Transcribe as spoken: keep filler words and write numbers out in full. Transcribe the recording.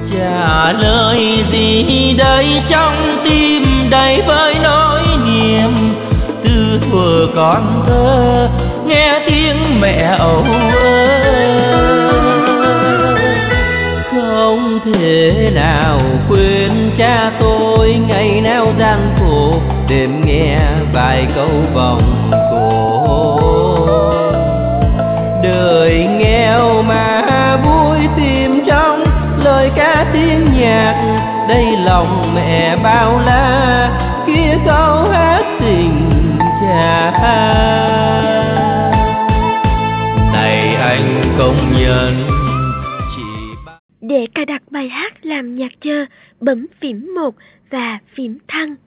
Trả lời gì đây trong tim đầy với nỗi niềm. Từ thuở con thơ nghe tiếng mẹ âu ơ, không thể nào quên cha tôi ngày nào gian khổ đêm nghe vài câu vòng cổ. Đời nghèo mà vui tìm trong lời ca tiếng nhạc, đây lòng mẹ bao la kia câu hát tình cha. Này anh công nhân. Để cài đặt bài hát làm nhạc chờ, bấm phím một và phím thăng.